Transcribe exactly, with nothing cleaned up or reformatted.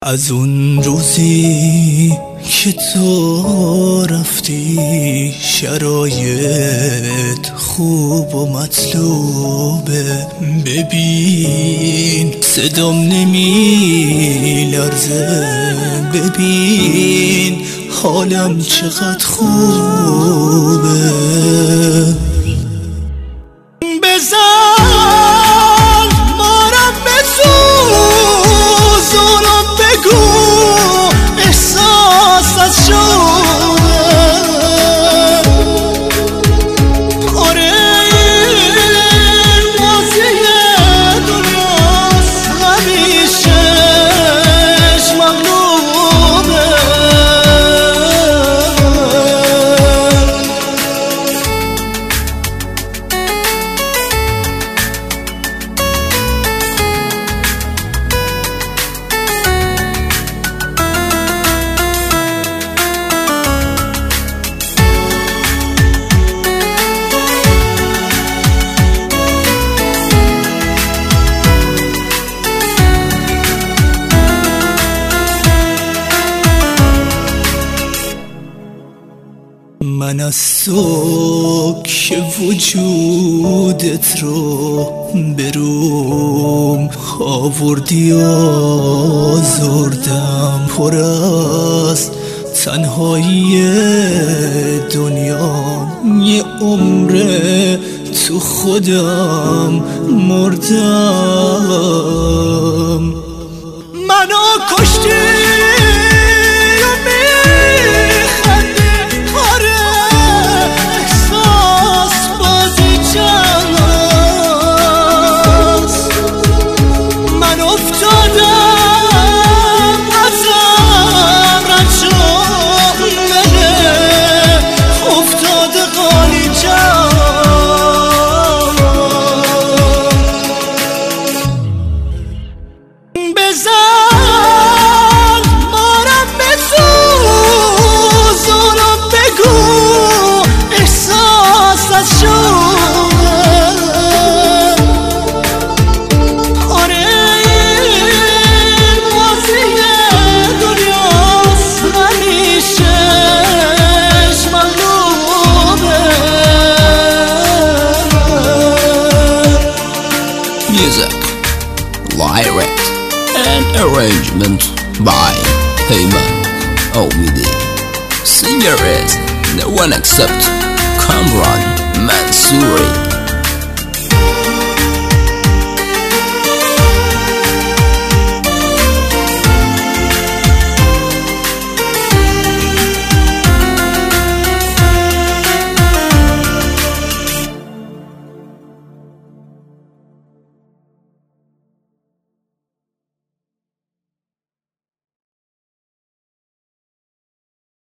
از اون روزی که تو رفتی شرایط خوب و مطلوبه. ببین صدام نمی لرزه، ببین حالم چقدر خوبه. بزن مارم بسوزونم، بگو احساست شده. آره مازی دنیاست همیشهش مغلوبه. من از تو که وجودت رو بروم آوردی آزردم، پر از تنهایی دنیا یه عمره تو خودم مردم. منو کشتی music, lyrics, and arrangement by Heyman Omidi. Singer is no one except Kamran Mansouri.